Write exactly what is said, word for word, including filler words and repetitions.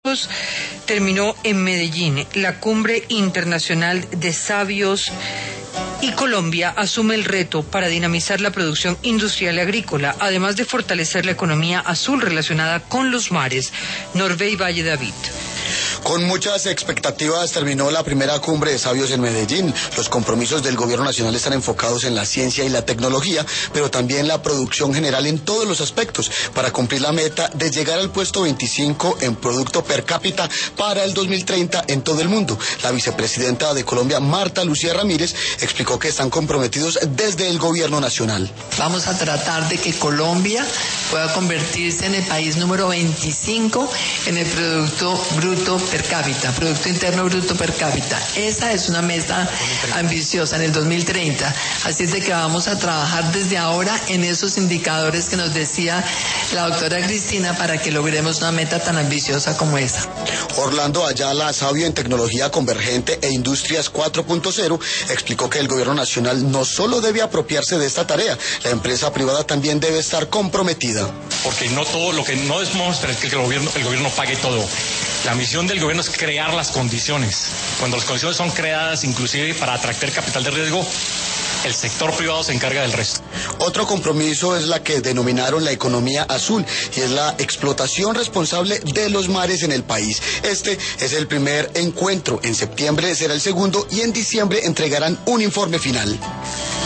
Terminó en Medellín la Cumbre Internacional de Sabios y Colombia asume el reto para dinamizar la producción industrial y agrícola, además de fortalecer la economía azul relacionada con los mares. Norvey Valle David. Con muchas expectativas terminó la primera cumbre de sabios en Medellín. Los compromisos del gobierno nacional están enfocados en la ciencia y la tecnología, pero también la producción general en todos los aspectos, para cumplir la meta de llegar al puesto veinticinco en producto per cápita para el dos mil treinta en todo el mundo. La vicepresidenta de Colombia, Marta Lucía Ramírez, explicó que están comprometidos desde el gobierno nacional. Vamos a tratar de que Colombia pueda convertirse en el país número veinticinco en el Producto Bruto per cápita, Producto Interno Bruto per cápita. Esa es una meta ambiciosa en el dos mil treinta. Así es de que vamos a trabajar desde ahora en esos indicadores que nos decía la doctora Cristina para que logremos una meta tan ambiciosa como esa. Orlando Ayala, sabio en tecnología convergente e industrias cuatro punto cero, explicó que el gobierno nacional no solo debe apropiarse de esta tarea, la empresa privada también debe estar comprometida. Porque no todo, lo que no debemos esperar es que el gobierno, el gobierno pague todo. La misión del gobierno es crear las condiciones. Cuando las condiciones son creadas, inclusive para atraer capital de riesgo, el sector privado se encarga del resto. Otro compromiso es la que denominaron la economía azul, y es la explotación responsable de los mares en el país. Este es el primer encuentro, en septiembre será el segundo y en diciembre entregarán un informe final.